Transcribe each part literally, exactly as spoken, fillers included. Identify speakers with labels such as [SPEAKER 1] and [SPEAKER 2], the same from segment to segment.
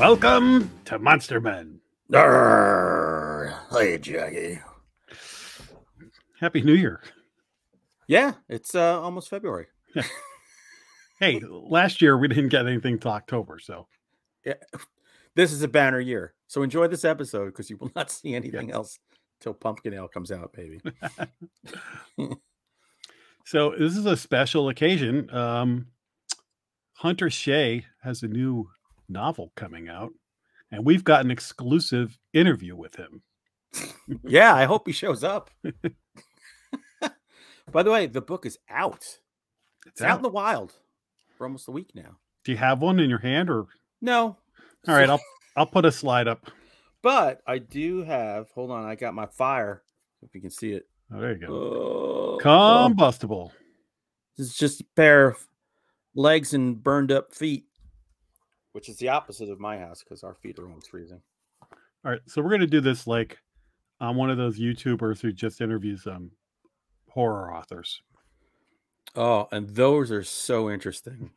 [SPEAKER 1] Welcome to Monster Men.
[SPEAKER 2] Arr, hey, Jackie.
[SPEAKER 1] Happy New Year.
[SPEAKER 2] Yeah, it's uh, almost February.
[SPEAKER 1] Hey, last year we didn't get anything till October, so
[SPEAKER 2] Yeah, this is a banner year. So enjoy this episode because you will not see anything
[SPEAKER 1] yeah.
[SPEAKER 2] else till Pumpkin Ale comes out, baby.
[SPEAKER 1] So this is a special occasion. Um, Hunter Shea has a new novel coming out, and we've got an exclusive interview with him.
[SPEAKER 2] Yeah, I hope he shows up. By the way, the book is out. It's, it's out. out in the wild for almost a week now.
[SPEAKER 1] Do you have one in your hand or
[SPEAKER 2] no?
[SPEAKER 1] All right, I'll I'll put a slide up.
[SPEAKER 2] But I do have. Hold on, I got my fire. If you can see it.
[SPEAKER 1] Oh, there you
[SPEAKER 2] go.
[SPEAKER 1] Uh, Combustible.
[SPEAKER 2] This is just a pair of legs and burned up feet, which is the opposite of my house because our feet are always freezing.
[SPEAKER 1] All right, so we're gonna do this like I'm one of those YouTubers who just interviews um horror authors.
[SPEAKER 2] Oh, and those are so interesting.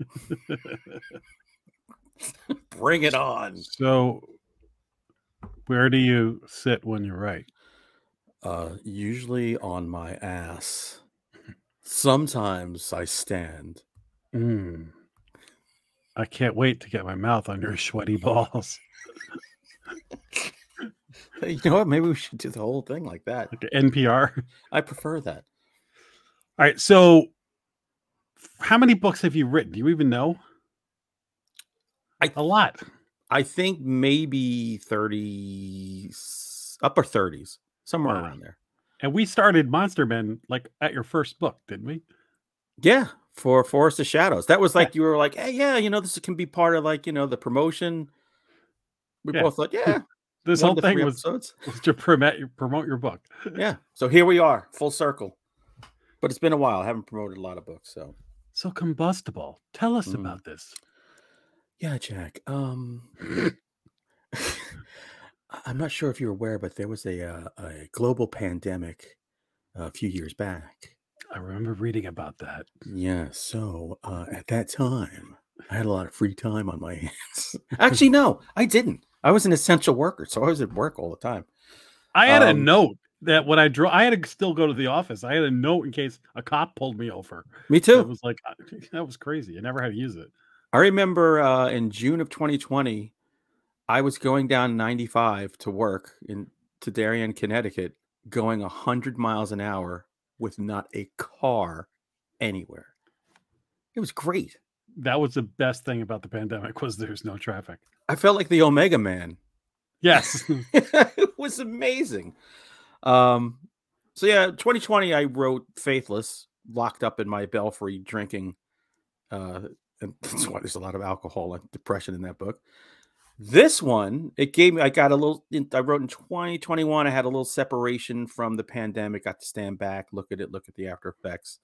[SPEAKER 2] Bring it on.
[SPEAKER 1] So, where do you sit when you write?
[SPEAKER 2] Uh, usually on my ass. Sometimes I stand.
[SPEAKER 1] Mm. I can't wait to get my mouth on your sweaty balls.
[SPEAKER 2] You know what? Maybe we should do the whole thing like that.
[SPEAKER 1] Like N P R.
[SPEAKER 2] I prefer that.
[SPEAKER 1] All right. So, how many books have you written? Do you even know?
[SPEAKER 2] I,
[SPEAKER 1] a lot.
[SPEAKER 2] I think maybe thirty, upper thirties, somewhere wow. around there.
[SPEAKER 1] And we started Monster Men like at your first book, didn't we?
[SPEAKER 2] Yeah, for Forest of Shadows. That was like yeah. you were like, hey, yeah, you know, this can be part of like you know the promotion. We yeah. both thought, yeah.
[SPEAKER 1] This whole thing was, was to promote your, promote your book.
[SPEAKER 2] Yeah. So here we are, full circle. But it's been a while. I haven't promoted a lot of books. So
[SPEAKER 1] so Combustible. Tell us mm. about this.
[SPEAKER 2] Yeah, Jack. Um, I'm not sure if you're aware, but there was a, uh, a global pandemic a few years back.
[SPEAKER 1] I remember reading about that.
[SPEAKER 2] Yeah. So uh, at that time, I had a lot of free time on my hands. Actually, no, I didn't. I was an essential worker, so I was at work all the time.
[SPEAKER 1] I had um, a note that when I drove, I had to still go to the office. I had a note in case a cop pulled me over.
[SPEAKER 2] Me too.
[SPEAKER 1] It was like, that was crazy. I never had to use it.
[SPEAKER 2] I remember uh, in June of twenty twenty, I was going down ninety-five to work in to Darien, Connecticut, going one hundred miles an hour with not a car anywhere. It was great.
[SPEAKER 1] That was the best thing about the pandemic was there's no traffic.
[SPEAKER 2] I felt like the Omega Man.
[SPEAKER 1] Yes.
[SPEAKER 2] It was amazing. Um, so yeah, twenty twenty, I wrote Faithless, locked up in my belfry drinking. Uh, and that's why there's a lot of alcohol and depression in that book. This one, it gave me, I got a little, I wrote in twenty twenty-one, I had a little separation from the pandemic, got to stand back, look at it, look at the after effects.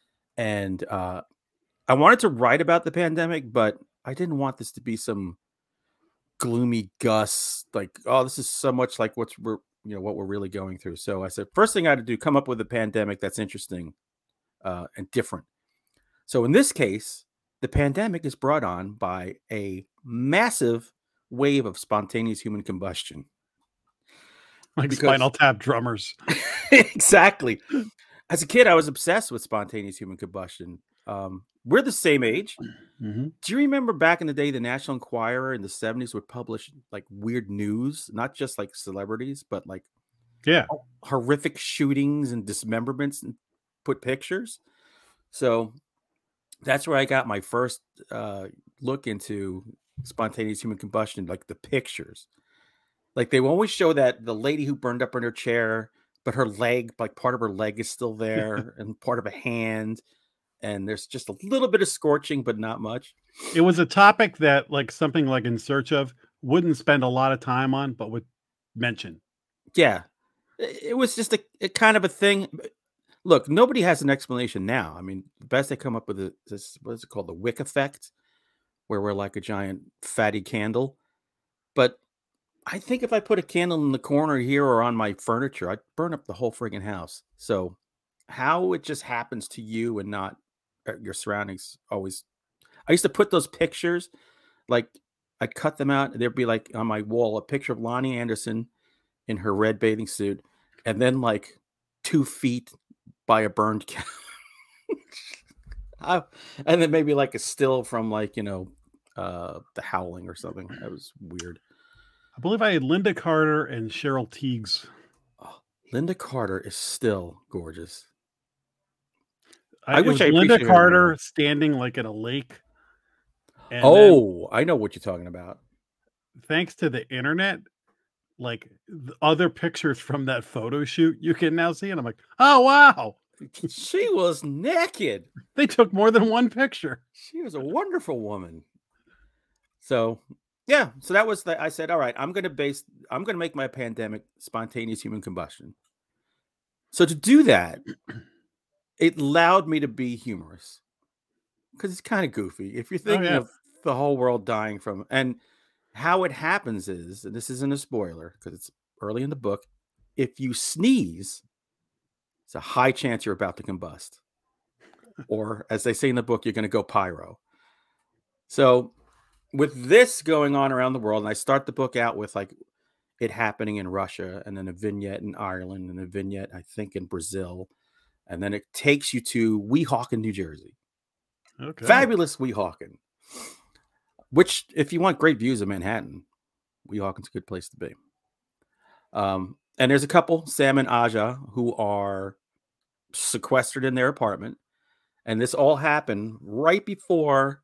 [SPEAKER 2] And uh, I wanted to write about the pandemic, but I didn't want this to be some gloomy Gus, like, oh, this is so much like what's we're, you know, what we're really going through. So I said, first thing I had to do, come up with a pandemic that's interesting uh, and different. So in this case, the pandemic is brought on by a massive wave of spontaneous human combustion.
[SPEAKER 1] Like because... Spinal Tap drummers.
[SPEAKER 2] Exactly. As a kid, I was obsessed with spontaneous human combustion. Um, we're the same age.
[SPEAKER 1] Mm-hmm.
[SPEAKER 2] Do you remember back in the day, the National Enquirer in the seventies would publish like weird news, not just like celebrities, but like
[SPEAKER 1] yeah,
[SPEAKER 2] horrific shootings and dismemberments and put pictures. So that's where I got my first uh, look into spontaneous human combustion, like the pictures. Like they always show that the lady who burned up in her chair, but her leg, like part of her leg is still there and part of a hand. And there's just a little bit of scorching, but not much.
[SPEAKER 1] It was a topic that like something like In Search Of wouldn't spend a lot of time on, but would mention.
[SPEAKER 2] Yeah. It was just a, a kind of a thing. Look, nobody has an explanation now. I mean, the best they come up with is this, what is it called? The wick effect, where we're like a giant fatty candle. But I think if I put a candle in the corner here or on my furniture, I'd burn up the whole friggin' house. So how it just happens to you and not your surroundings always. I used to put those pictures, like I'd cut them out. There'd be like on my wall a picture of Lonnie Anderson in her red bathing suit, and then like two feet by a burned cow. I, and then maybe like a still from like, you know, uh, The Howling or something. That was weird.
[SPEAKER 1] I believe I had Linda Carter and Cheryl Tiegs.
[SPEAKER 2] Oh, Linda Carter is still gorgeous.
[SPEAKER 1] I, I wish I Linda Carter standing like in a lake.
[SPEAKER 2] And oh, then, I know what you're talking about.
[SPEAKER 1] Thanks to the internet, like the other pictures from that photo shoot you can now see, and I'm like, oh wow,
[SPEAKER 2] she was naked.
[SPEAKER 1] They took more than one picture.
[SPEAKER 2] She was a wonderful woman. So yeah, so that was the, I said, all right, I'm going to base, I'm going to make my pandemic spontaneous human combustion. So to do that, it allowed me to be humorous because it's kind of goofy. If you're thinking oh, yeah. of the whole world dying from, and how it happens is, and this isn't a spoiler because it's early in the book, if you sneeze, it's a high chance you're about to combust. Or as they say in the book, you're going to go pyro. So with this going on around the world, and I start the book out with like it happening in Russia, and then a vignette in Ireland, and a vignette, I think, in Brazil. And then it takes you to Weehawken, New Jersey.
[SPEAKER 1] Okay.
[SPEAKER 2] Fabulous Weehawken. Which, if you want great views of Manhattan, Weehawken's a good place to be. Um, and there's a couple, Sam and Aja, who are sequestered in their apartment. And this all happened right before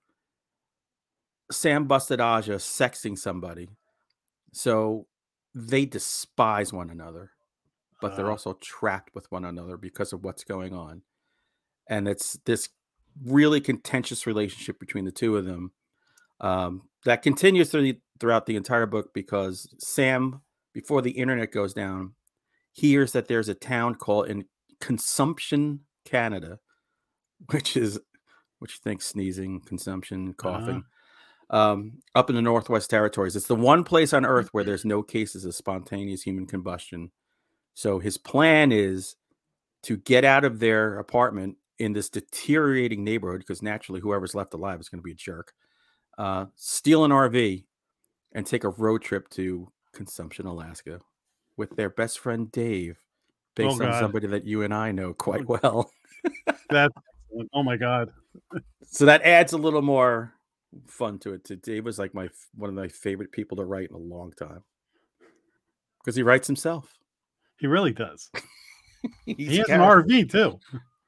[SPEAKER 2] Sam busted Aja sexting somebody. So they despise one another, but they're also trapped with one another because of what's going on. And it's this really contentious relationship between the two of them um, that continues through the, throughout the entire book because Sam, before the internet goes down, hears that there's a town called in Consumption, Canada, which is, what you think, sneezing, consumption, coughing, uh-huh. um, up in the Northwest Territories. It's the one place on Earth where there's no cases of spontaneous human combustion. So his plan is to get out of their apartment in this deteriorating neighborhood, because naturally whoever's left alive is going to be a jerk, uh, steal an R V and take a road trip to Consumption, Alaska with their best friend Dave, based oh, on somebody that you and I know quite well.
[SPEAKER 1] That, oh my God.
[SPEAKER 2] So that adds a little more fun to it. To Dave was like my one of my favorite people to write in a long time because he writes himself.
[SPEAKER 1] He really does. He has an R V too.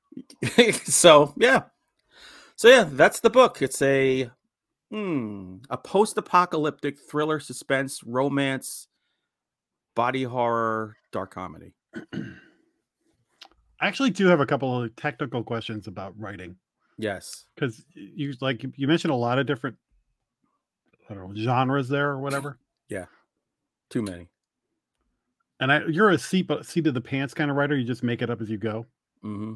[SPEAKER 2] So yeah, so yeah, that's the book. It's a hmm, a post-apocalyptic thriller, suspense, romance, body horror, dark comedy.
[SPEAKER 1] I actually do have a couple of technical questions about writing.
[SPEAKER 2] Yes,
[SPEAKER 1] because you like you mentioned a lot of different, I don't know, genres there or whatever.
[SPEAKER 2] Yeah, too many.
[SPEAKER 1] And I, you're a seat seat of the pants kind of writer. You just make it up as you go.
[SPEAKER 2] Mm-hmm.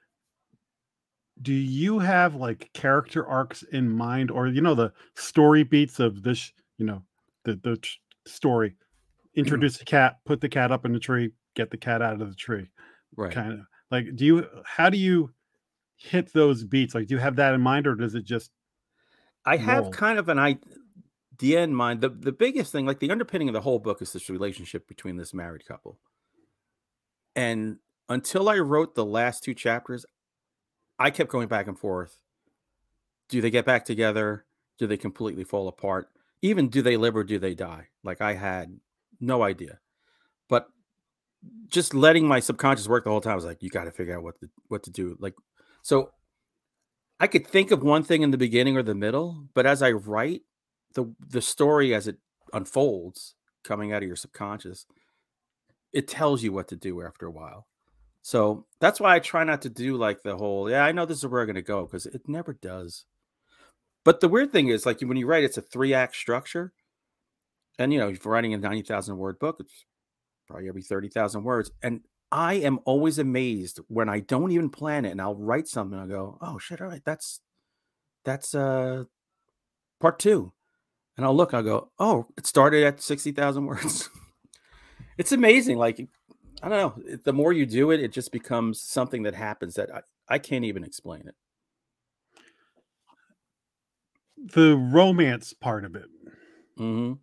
[SPEAKER 1] Do you have like character arcs in mind, or you know the story beats of this? You know the the t- story. Introduce the cat, put the cat up in the tree, get the cat out of the tree.
[SPEAKER 2] Right.
[SPEAKER 1] Kind of like, do you? How do you hit those beats? Like, do you have that in mind, or does it just?
[SPEAKER 2] I roll? have kind of an idea in mind. The the biggest thing, like the underpinning of the whole book, is this relationship between this married couple. And until I wrote the last two chapters, I kept going back and forth. Do they get back together? Do they completely fall apart? Even do they live or do they die? Like I had no idea. But just letting my subconscious work the whole time, I was like, you got to figure out what to, what to do. Like, so I could think of one thing in the beginning or the middle, but as I write the the story as it unfolds, coming out of your subconscious, it tells you what to do after a while. So that's why I try not to do like the whole, yeah, I know this is where we're going to go, because it never does. But the weird thing is, like when you write, it's a three act structure. And, you know, if you're writing a ninety thousand word book, it's probably every thirty thousand words. And I am always amazed when I don't even plan it and I'll write something. I'll go, oh shit. All right. That's, that's uh part two. And I'll look, I'll go, oh, it started at sixty thousand words. It's amazing. Like, I don't know. The more you do it, it just becomes something that happens that I, I can't even explain it.
[SPEAKER 1] The romance part of it.
[SPEAKER 2] Hmm.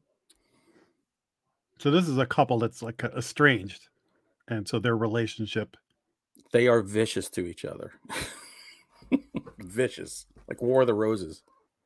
[SPEAKER 1] So this is a couple that's like estranged, and so their relationship.
[SPEAKER 2] They are vicious to each other. Vicious, like War of the Roses.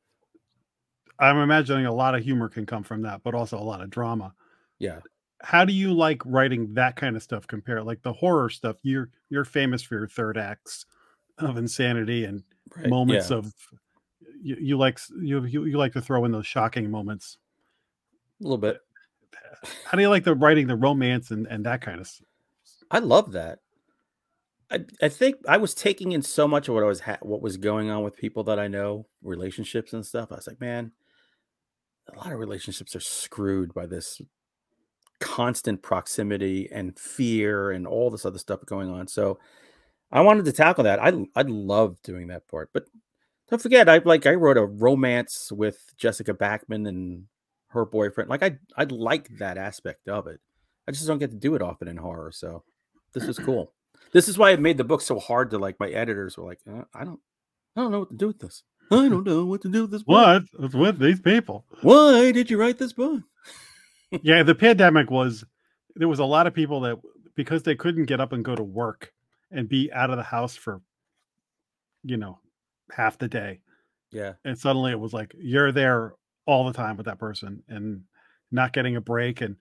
[SPEAKER 1] I'm imagining a lot of humor can come from that, but also a lot of drama.
[SPEAKER 2] Yeah.
[SPEAKER 1] How do you like writing that kind of stuff compared like the horror stuff? You're you're famous for your third acts of insanity and
[SPEAKER 2] Right.
[SPEAKER 1] moments
[SPEAKER 2] Yeah.
[SPEAKER 1] of you, you like you, you you like to throw in those shocking moments.
[SPEAKER 2] A little bit.
[SPEAKER 1] How do you like the writing the romance and and that kind of stuff?
[SPEAKER 2] I love that. I I think I was taking in so much of what I was ha- what was going on with people that I know, relationships and stuff. I was like, man, a lot of relationships are screwed by this constant proximity and fear and all this other stuff going on. So I wanted to tackle that. I I love doing that part. But don't forget, I like I wrote a romance with Jessica Backman and her boyfriend. Like I I like that aspect of it. I just don't get to do it often in horror. So this was cool. This is why it made the book so hard to like. My editors were like, uh, I don't I don't know what to do with this. I don't know what to do with this book.
[SPEAKER 1] What is with these people?
[SPEAKER 2] Why did you write this book?
[SPEAKER 1] Yeah, the pandemic was there was a lot of people that because they couldn't get up and go to work and be out of the house for you know half the day,
[SPEAKER 2] Yeah.
[SPEAKER 1] and suddenly it was like you're there all the time with that person and not getting a break and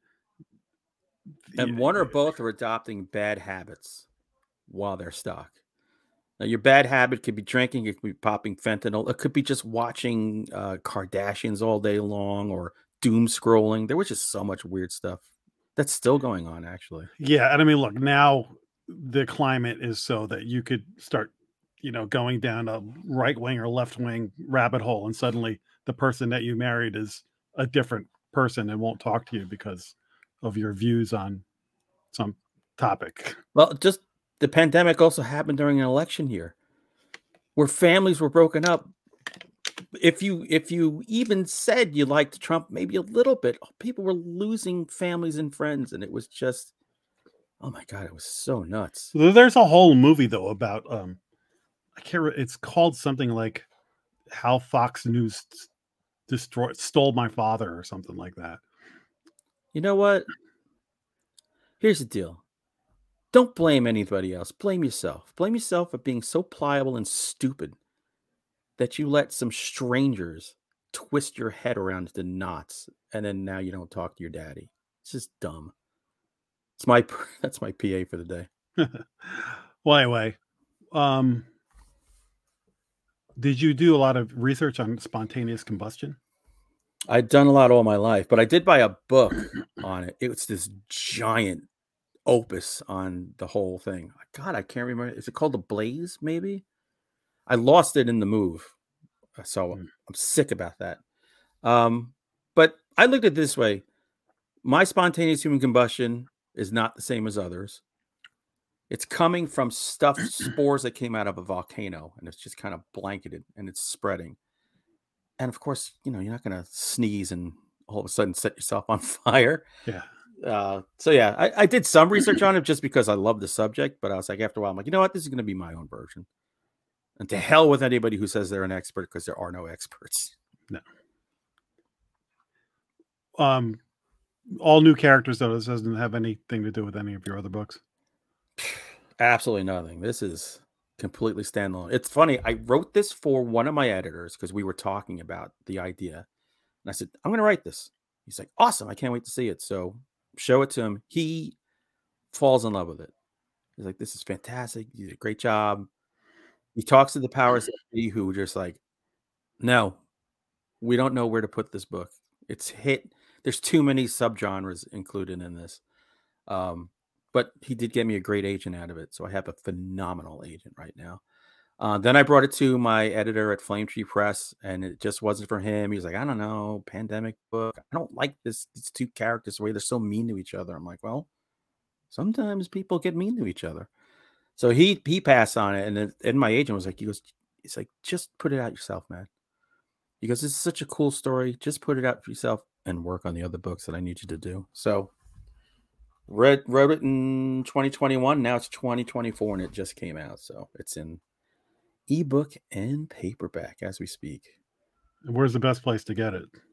[SPEAKER 2] And one or both are adopting bad habits while they're stuck. Now, your bad habit could be drinking, it could be popping fentanyl, it could be just watching uh, Kardashians all day long or doom scrolling. There was just so much weird stuff that's still going on, actually.
[SPEAKER 1] yeah, and I mean, look, now the climate is so that you could start, you know, going down a right wing or left wing rabbit hole, and suddenly the person that you married is a different person and won't talk to you because of your views on some topic.
[SPEAKER 2] Well, just the pandemic also happened during an election year where families were broken up. If you if you even said you liked Trump maybe a little bit, people were losing families and friends, and it was just, oh my god, it was so nuts.
[SPEAKER 1] There's a whole movie though about um, I can't. Re- it's called something like how Fox News destroyed stole my father or something like that.
[SPEAKER 2] You know what? Here's the deal. Don't blame anybody else. Blame yourself. Blame yourself for being so pliable and stupid that you let some strangers twist your head around into knots, and then now you don't talk to your daddy. It's just dumb. It's my that's my P A for the day.
[SPEAKER 1] Well, anyway, um, did you do a lot of research on spontaneous combustion?
[SPEAKER 2] I'd done a lot all my life, but I did buy a book on it. It was this giant opus on the whole thing. God, I can't remember. Is it called The Blaze? Maybe I lost it in the move, so
[SPEAKER 1] Mm.
[SPEAKER 2] I'm sick about that. Um, but I looked at it this way: my spontaneous human combustion is not the same as others. It's coming from stuff, spores that came out of a volcano, and it's just kind of blanketed and it's spreading. And of course, you know, you're not going to sneeze and all of a sudden set yourself on fire.
[SPEAKER 1] Yeah.
[SPEAKER 2] Uh, so yeah, I, I did some research on it just because I love the subject, but I was like, after a while, I'm like, you know what, this is going to be my own version. And to hell with anybody who says they're an expert, because there are no experts.
[SPEAKER 1] No. Um, all new characters though. This doesn't have anything to do with any of your other books.
[SPEAKER 2] Absolutely nothing. This is completely standalone. It's funny. I wrote this for one of my editors because we were talking about the idea, and I said, I'm going to write this. He's like, awesome. I can't wait to see it. So show it to him. He falls in love with it. He's like, this is fantastic. You did a great job. He talks to the powers that be who were just like, no, we don't know where to put this book. It's hit. There's too many subgenres included in this. Um, but he did get me a great agent out of it. So I have a phenomenal agent right now. Uh, then I brought it to my editor at Flame Tree Press, and it just wasn't for him. He was like, I don't know, pandemic book. I don't like this. These two characters, the way they're so mean to each other. I'm like, well, sometimes people get mean to each other. So he he passed on it, and then and my agent was like, he goes, he's like, just put it out yourself, man. He goes, this is such a cool story. Just put it out for yourself and work on the other books that I need you to do. So read wrote it in twenty twenty-one. Now it's twenty twenty-four, and it just came out. So it's in ebook and paperback as we speak.
[SPEAKER 1] Where's the best place to get it?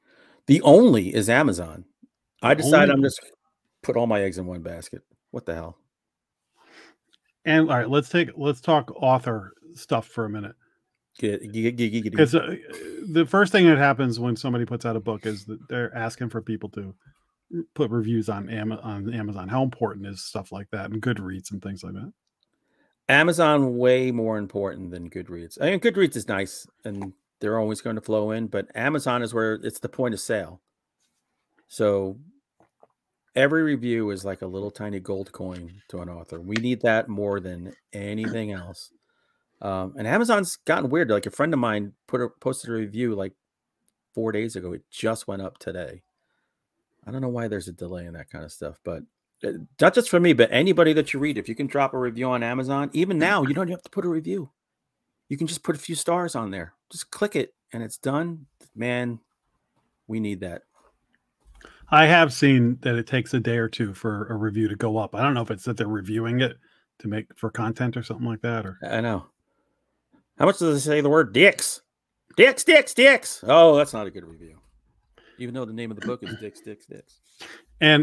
[SPEAKER 2] The only is Amazon.
[SPEAKER 1] The
[SPEAKER 2] I decided
[SPEAKER 1] only-
[SPEAKER 2] I'm just put all my eggs in one basket. What the hell?
[SPEAKER 1] And all right, let's take let's talk author stuff for a minute.
[SPEAKER 2] Get, get, get, get,
[SPEAKER 1] Because uh, the first thing that happens when somebody puts out a book is that they're asking for people to put reviews on Am- on Amazon. How important is stuff like that and Goodreads and things like that?
[SPEAKER 2] Amazon way more important than Goodreads. I mean, Goodreads is nice and they're always going to flow in, but Amazon is where it's the point of sale. So every review is like a little tiny gold coin to an author. We need that more than anything else. Um, and Amazon's gotten weird. Like a friend of mine put a, posted a review like four days ago. It just went up today. I don't know why there's a delay in that kind of stuff, but uh, not just for me, but anybody that you read, if you can drop a review on Amazon, even now, you don't have to put a review. You can just put a few stars on there. Just click it and it's done. Man, we need that.
[SPEAKER 1] I have seen that it takes a day or two for a review to go up. I don't know if it's that they're reviewing it to make for content or something like that. Or
[SPEAKER 2] I know. How much does it say the word dicks? Dicks, dicks, dicks. Oh, that's not a good review. Even though the name of the book is Dicks, Dicks, Dicks.
[SPEAKER 1] And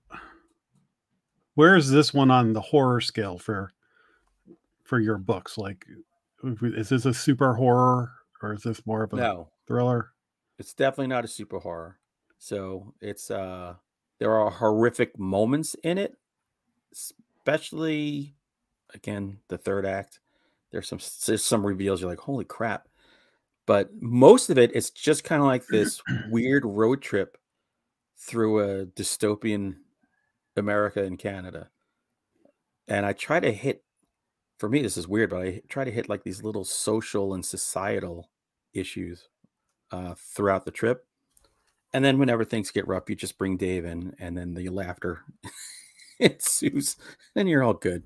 [SPEAKER 1] where is this one on the horror scale for for your books? Like, is this a super horror or is this more of a
[SPEAKER 2] No,
[SPEAKER 1] thriller?
[SPEAKER 2] it's definitely not a super horror. So it's uh there are horrific moments in it, especially again the third act. There's some there's some reveals you're like, holy crap. But most of it, it's just kind of like this weird road trip through a dystopian America and Canada. And I try to hit, for me, this is weird, but I try to hit like these little social and societal issues uh, throughout the trip. And then whenever things get rough, you just bring Dave in, and then the laughter ensues, and you're all good.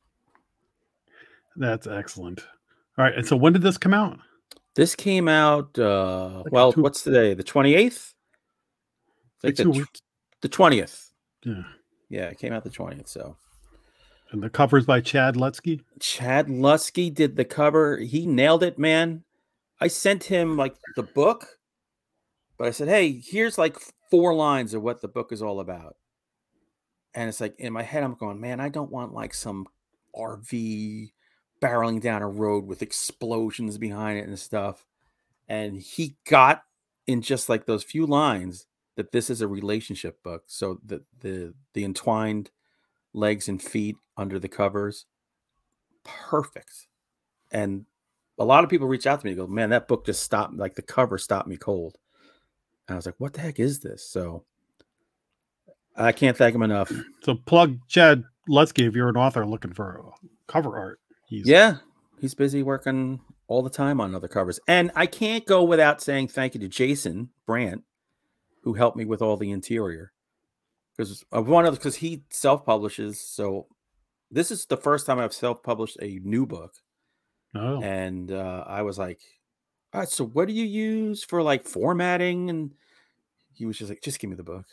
[SPEAKER 1] That's excellent. All right. And so when did this come out?
[SPEAKER 2] This came out, uh,
[SPEAKER 1] Like
[SPEAKER 2] well,
[SPEAKER 1] two-
[SPEAKER 2] what's today? The twenty-eighth? I
[SPEAKER 1] Like
[SPEAKER 2] think
[SPEAKER 1] two
[SPEAKER 2] the,
[SPEAKER 1] weeks.
[SPEAKER 2] the twentieth.
[SPEAKER 1] Yeah.
[SPEAKER 2] Yeah, it came out the twentieth. So
[SPEAKER 1] And the cover's by Chad Lutsky.
[SPEAKER 2] Chad Lusky did the cover. He nailed it, man. I sent him like the book, but I said, hey, here's like four lines of what the book is all about. And it's like in my head, I'm going, man, I don't want like some R V barreling down a road with explosions behind it and stuff. And he got in just like those few lines that this is a relationship book. So the the the entwined legs and feet under the covers, perfect. And a lot of people reach out to me and go, man, that book just stopped, like the cover stopped me cold. And I was like, what the heck is this? So I can't thank him enough.
[SPEAKER 1] So plug Chad Lutsky if you're an author looking for cover art. He's
[SPEAKER 2] Yeah, he's busy working all the time on other covers. And I can't go without saying thank you to Jason Brandt, who helped me with all the interior. Because one of because he self-publishes. So this is the first time I've self-published a new book.
[SPEAKER 1] Oh.
[SPEAKER 2] And uh, I was like, all right, so what do you use for like formatting? And he was just like, just give me the book.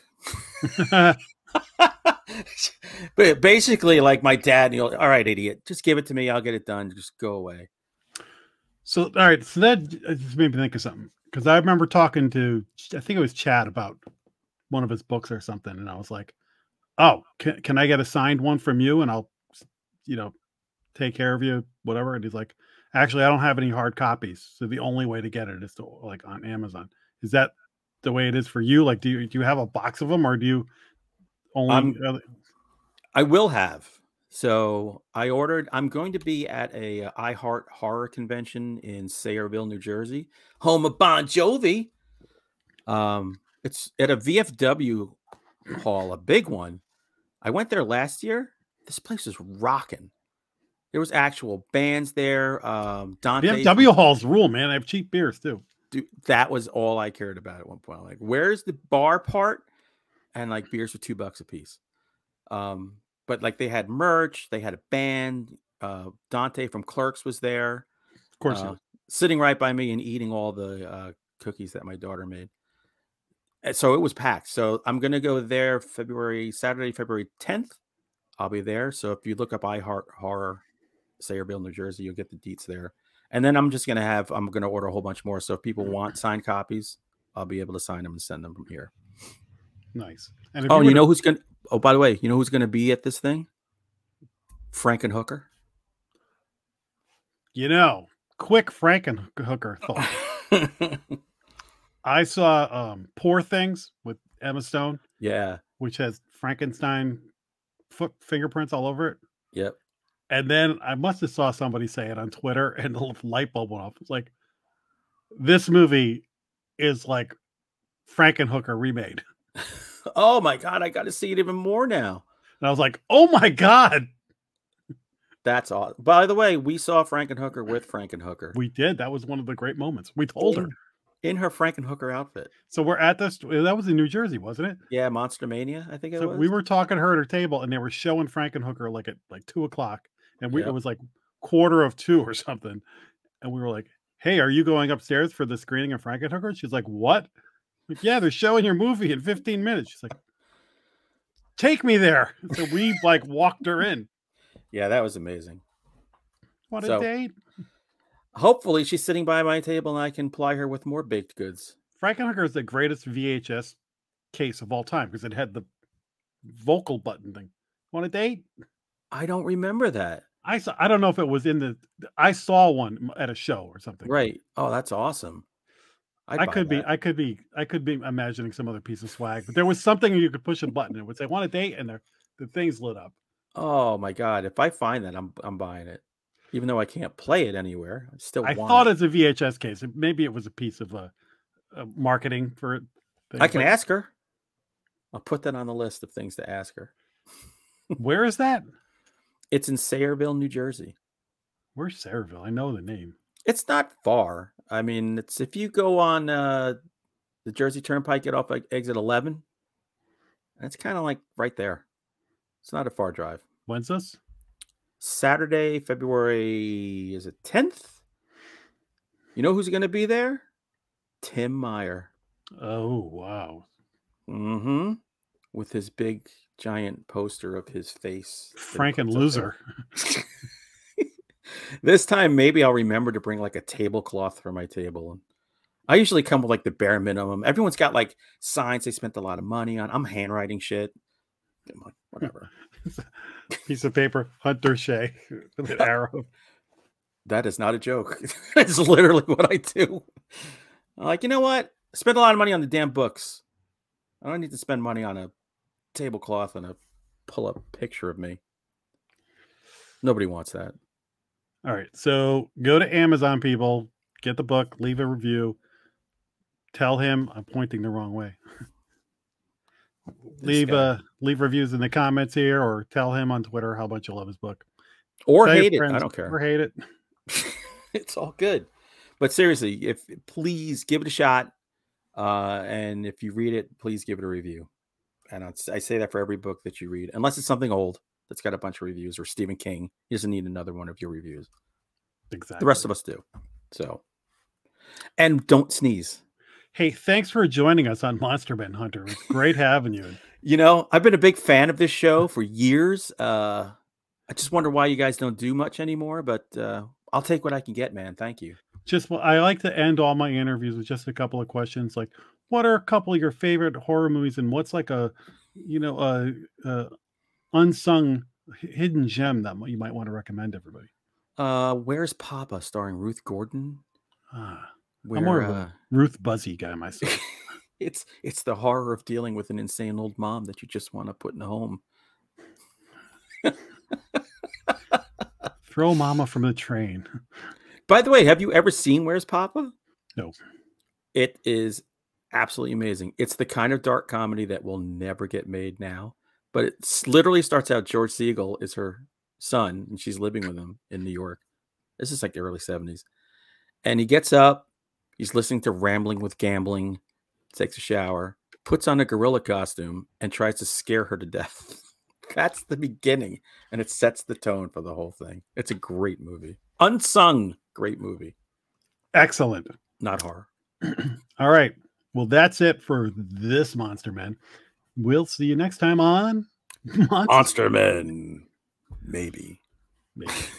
[SPEAKER 2] But basically, like my dad, you know, all right, idiot, just give it to me. I'll get it done. Just go away.
[SPEAKER 1] So, all right. So that just made me think of something because I remember talking to, I think it was Chad about one of his books or something. And I was like, oh, can, can I get a signed one from you? And I'll, you know, take care of you, whatever. And he's like, actually, I don't have any hard copies. So the only way to get it is to like on Amazon. Is that the way it is for you? Like, do you, do you have a box of them or do you only?
[SPEAKER 2] Um,
[SPEAKER 1] uh,
[SPEAKER 2] I will have. So I ordered, I'm going to be at a uh, iHeart horror convention in Sayreville, New Jersey, home of Bon Jovi. Um, it's at a V F W hall, a big one. I went there last year. This place is rocking. There was actual bands there. Um, Dante.
[SPEAKER 1] V F W halls rule, man. I have cheap beers too.
[SPEAKER 2] Dude, that was all I cared about at one point. Like, where's the bar part? And like beers for two bucks a piece. Um, but like they had merch, they had a band. Uh, Dante from Clerks was there,
[SPEAKER 1] Of course,
[SPEAKER 2] uh,
[SPEAKER 1] yeah.
[SPEAKER 2] sitting right by me and eating all the uh, cookies that my daughter made. And so it was packed. So I'm gonna go there February Saturday, February tenth. I'll be there. So if you look up iHeart Horror, Sayreville, New Jersey, you'll get the deets there. And then I'm just gonna have I'm gonna order a whole bunch more. So if people want signed copies, I'll be able to sign them and send them from here.
[SPEAKER 1] Nice. And if
[SPEAKER 2] Oh,
[SPEAKER 1] you
[SPEAKER 2] and
[SPEAKER 1] were
[SPEAKER 2] you
[SPEAKER 1] to-
[SPEAKER 2] know who's gonna? Oh, by the way, you know who's gonna be at this thing? Frankenhooker.
[SPEAKER 1] you know, quick Frankenhooker thought. I saw um, Poor Things with Emma Stone,
[SPEAKER 2] Yeah.
[SPEAKER 1] which has Frankenstein foot fingerprints all over it.
[SPEAKER 2] Yep.
[SPEAKER 1] And then I must have saw somebody say it on Twitter, and the light bulb went off. It's like, this movie is like Frankenhooker remade.
[SPEAKER 2] Oh my God, I got to see it even more now.
[SPEAKER 1] And I was like, oh my God.
[SPEAKER 2] That's awesome. By the way, we saw Frankenhooker with Frankenhooker.
[SPEAKER 1] We did. That was one of the great moments. We told her.
[SPEAKER 2] In her Frankenhooker outfit.
[SPEAKER 1] So we're at this. That was in New Jersey, wasn't it?
[SPEAKER 2] Yeah, Monster Mania, I think it
[SPEAKER 1] So
[SPEAKER 2] was.
[SPEAKER 1] we were talking to her at her table, and they were showing Frankenhooker like at like two o'clock, and we
[SPEAKER 2] Yep.
[SPEAKER 1] it was like quarter of two or something, and we were like, "Hey, are you going upstairs for the screening of Frankenhooker?" She's like, "What?" I'm like, yeah, they're showing your movie in fifteen minutes. She's like, "Take me there." So we like walked her in.
[SPEAKER 2] Yeah, that was amazing.
[SPEAKER 1] What
[SPEAKER 2] So-
[SPEAKER 1] a date!
[SPEAKER 2] Hopefully, she's sitting by my table and I can ply her with more baked goods.
[SPEAKER 1] Frankenhooker is the greatest V H S case of all time because it had the vocal button thing. Want a date?
[SPEAKER 2] I don't remember that.
[SPEAKER 1] I saw. I don't know if it was in the. I saw one at a show or something.
[SPEAKER 2] Right. Oh, that's awesome. I'd
[SPEAKER 1] I
[SPEAKER 2] buy
[SPEAKER 1] could be.
[SPEAKER 2] that.
[SPEAKER 1] I could be. I could be imagining some other piece of swag, but there was something you could push a button and it would say "Want a date?" and the the things lit up.
[SPEAKER 2] Oh my God. If I find that, I'm I'm buying it. Even though I can't play it anywhere. I still
[SPEAKER 1] I
[SPEAKER 2] want
[SPEAKER 1] thought
[SPEAKER 2] it.
[SPEAKER 1] it's a V H S case. Maybe it was a piece of uh, uh marketing for it.
[SPEAKER 2] I can ask her. I'll put that on the list of things to ask her.
[SPEAKER 1] Where is that?
[SPEAKER 2] It's in Sayreville, New Jersey.
[SPEAKER 1] Where's Sayreville? I know the name.
[SPEAKER 2] It's not far. I mean, it's if you go on uh, the Jersey Turnpike, get off like exit eleven. It's kind of like right there. It's not a far drive.
[SPEAKER 1] When's this?
[SPEAKER 2] Saturday, February, is it tenth? You know who's going to be there? Tim Meyer.
[SPEAKER 1] Oh wow!
[SPEAKER 2] Mm-hmm. With his big giant poster of his face. that he
[SPEAKER 1] Franken
[SPEAKER 2] puts up
[SPEAKER 1] loser.
[SPEAKER 2] there. This time, maybe I'll remember to bring like a tablecloth for my table. And I usually come with like the bare minimum. Everyone's got like signs they spent a lot of money on. I'm handwriting shit. I'm like, whatever.
[SPEAKER 1] Piece of paper, Hunter Shea with an arrow.
[SPEAKER 2] That is not a joke. It's literally what I do. I'm like, you know what? I spent a lot of money on the damn books. I don't need to spend money on a tablecloth and a pull-up picture of me. Nobody wants that.
[SPEAKER 1] All right, so go to Amazon, people. Get the book. Leave a review. Tell him I'm pointing the wrong way. leave
[SPEAKER 2] guy.
[SPEAKER 1] uh leave reviews in the comments here, or tell him on Twitter how much you love his book.
[SPEAKER 2] Or
[SPEAKER 1] Tell your
[SPEAKER 2] hate it.
[SPEAKER 1] friends,
[SPEAKER 2] I don't care.
[SPEAKER 1] Or hate it.
[SPEAKER 2] It's all good. But seriously, if please give it a shot. Uh, and if you read it, please give it a review. And I'd, I say that for every book that you read, unless it's something old that's got a bunch of reviews, or Stephen King. He doesn't need another one of your reviews.
[SPEAKER 1] Exactly.
[SPEAKER 2] The rest of us do. So, and don't sneeze.
[SPEAKER 1] Hey, thanks for joining us on Monster Man Hunter. It's great having you.
[SPEAKER 2] You know, I've been a big fan of this show for years. Uh, I just wonder why you guys don't do much anymore, but uh, I'll take what I can get, man. Thank you.
[SPEAKER 1] Just I like to end all my interviews with just a couple of questions, like what are a couple of your favorite horror movies, and what's like a, you know, a, a unsung hidden gem that you might want to recommend everybody.
[SPEAKER 2] Uh, Where's Papa, starring Ruth Gordon?
[SPEAKER 1] Ah,
[SPEAKER 2] Where,
[SPEAKER 1] I'm more of
[SPEAKER 2] uh,
[SPEAKER 1] a Ruth Buzzy guy myself.
[SPEAKER 2] it's it's the horror of dealing with an insane old mom that you just want to put in a home.
[SPEAKER 1] Throw Mama from the train.
[SPEAKER 2] By the way, have you ever seen Where's Papa?
[SPEAKER 1] No.
[SPEAKER 2] It is absolutely amazing. It's the kind of dark comedy that will never get made now. But it s- literally starts out, George Siegel is her son, and she's living with him in New York. This is like the early seventies. And he gets up, he's listening to Rambling with Gambling, takes a shower, puts on a gorilla costume, and tries to scare her to death. That's the beginning, and it sets the tone for the whole thing. It's a great movie. Unsung, great movie.
[SPEAKER 1] Excellent.
[SPEAKER 2] Not horror.
[SPEAKER 1] All right. Well, that's it for this Monster Man. We'll see you next time on Monster,
[SPEAKER 2] Monster Men. Maybe.
[SPEAKER 1] Maybe.